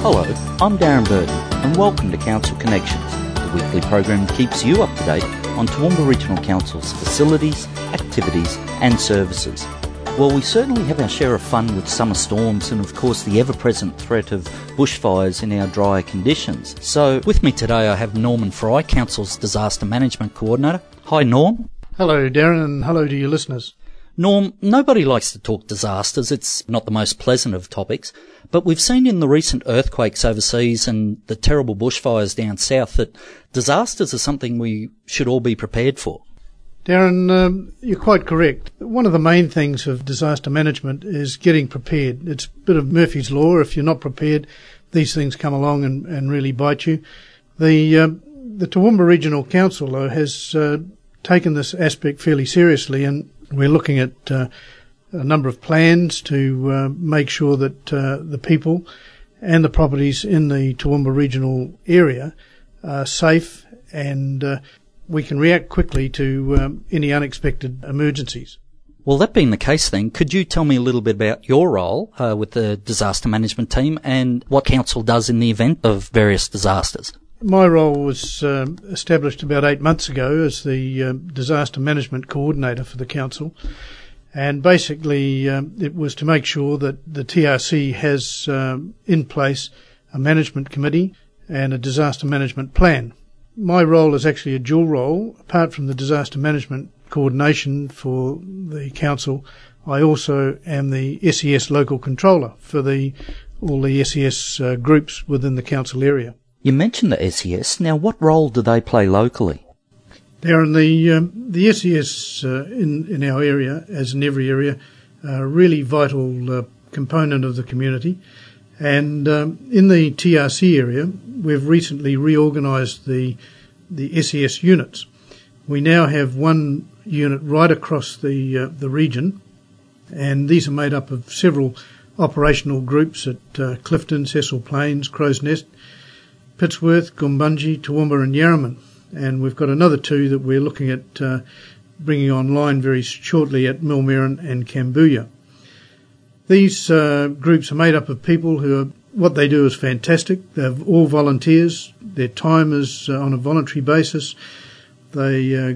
Hello, I'm Darren Burton and welcome to Council Connections, the weekly program that keeps you up to date on Toowoomba Regional Council's facilities, activities and services. Well, we certainly have our share of fun with summer storms and of course the ever-present threat of bushfires in our drier conditions. So with me today I have Norman Fry, Council's Disaster Management Coordinator. Hi Norm. Hello Darren, and hello to your listeners. Norm, nobody likes to talk disasters. It's not the most pleasant of topics, but we've seen in the recent earthquakes overseas and the terrible bushfires down south that disasters are something we should all be prepared for. Darren, you're quite correct. One of the main things of disaster management is getting prepared. It's a bit of Murphy's Law. If you're not prepared, these things come along and really bite you. The Toowoomba Regional Council, though, has taken this aspect fairly seriously, and we're looking at a number of plans to make sure that the people and the properties in the Toowoomba regional area are safe and we can react quickly to any unexpected emergencies. Well, that being the case then, could you tell me a little bit about your role with the disaster management team and what Council does in the event of various disasters? My role was established about 8 months ago as the Disaster Management Coordinator for the Council, and basically it was to make sure that the TRC has in place a management committee and a disaster management plan. My role is actually a dual role. Apart from the disaster management coordination for the Council, I also am the SES local controller for all the SES groups within the Council area. You mentioned the SES. Now, what role do they play locally? Darren, the SES in our area, as in every area, are a really vital component of the community. And in the TRC area, we've recently reorganised the SES units. We now have one unit right across the region, and these are made up of several operational groups at Clifton, Cecil Plains, Crow's Nest, Pittsworth, Goombungee, Toowoomba and Yarraman. And we've got another two that we're looking at bringing online very shortly at Millmerran and Cambodia. These groups are made up of people what they do is fantastic. They're all volunteers. Their time is on a voluntary basis. They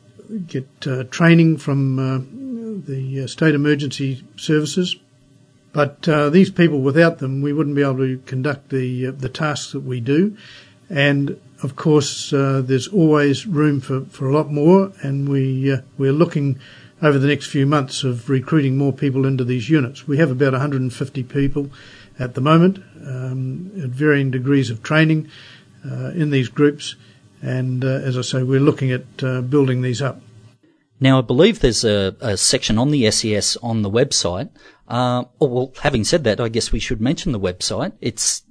get training from the State Emergency Services. But these people, without them, we wouldn't be able to conduct the tasks that we do. And, of course, there's always room for a lot more, and we're looking over the next few months of recruiting more people into these units. We have about 150 people at the moment at varying degrees of training in these groups. And, as I say, we're looking at building these up. Now, I believe there's a section on the SES on the website. Well, having said that, I guess we should mention the website. It's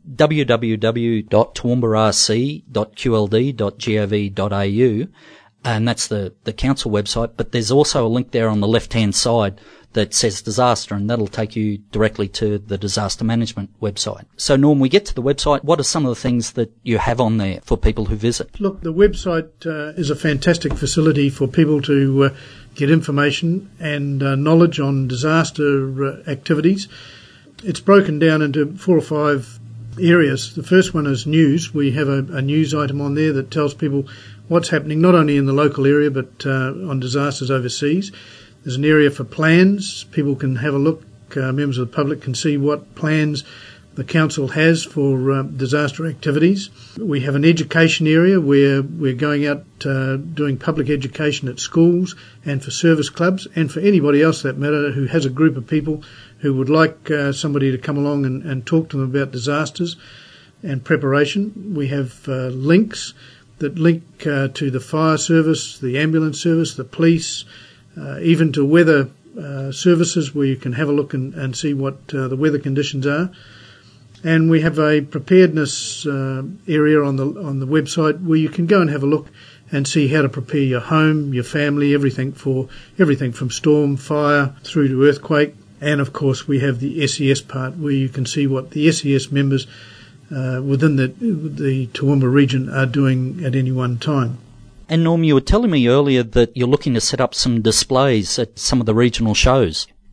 www.toowoombarc.qld.gov.au, and that's the council website. But there's also a link there on the left-hand side that says disaster, and that'll take you directly to the disaster management website. So, Norm, we get to the website. What are some of the things that you have on there for people who visit? Look, the website is a fantastic facility for people to get information and knowledge on disaster activities. It's broken down into 4 or 5 areas. The first one is news. We have a news item on there that tells people what's happening not only in the local area but on disasters overseas. There's an area for plans. People can have a look. Members of the public can see what plans the council has for disaster activities. We have an education area where we're going out doing public education at schools and for service clubs and for anybody else that matter who has a group of people who would like somebody to come along and talk to them about disasters and preparation. We have links that link to the fire service, the ambulance service, the police, even to weather services where you can have a look and see what the weather conditions are. And we have a preparedness area on the website where you can go and have a look and see how to prepare your home, your family, everything from storm, fire, through to earthquake. And of course we have the SES part where you can see what the SES members within the Toowoomba region are doing at any one time. And Norm, you were telling me earlier that you're looking to set up some displays at some of the regional shows.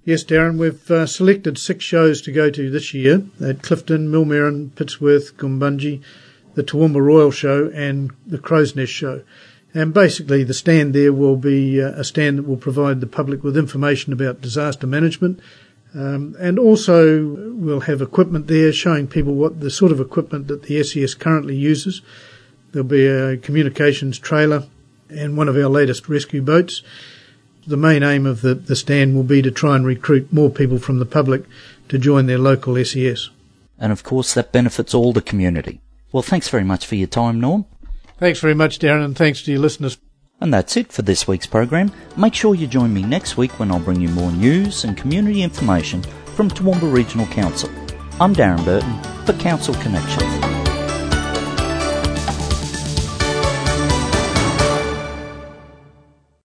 Yes, Darren, we've selected 6 shows to go to this year at Clifton, Millmerran, Pittsworth, Goombungee, the Toowoomba Royal Show and the Crow's Nest Show. And basically the stand there will be a stand that will provide the public with information about disaster management, and also we'll have equipment there showing people what the sort of equipment that the SES currently uses. There'll be a communications trailer and one of our latest rescue boats. The main aim of the stand will be to try and recruit more people from the public to join their local SES. And of course that benefits all the community. Well, thanks very much for your time, Norm. Thanks very much, Darren, and thanks to your listeners. And that's it for this week's program. Make sure you join me next week when I'll bring you more news and community information from Toowoomba Regional Council. I'm Darren Burton for Council Connections.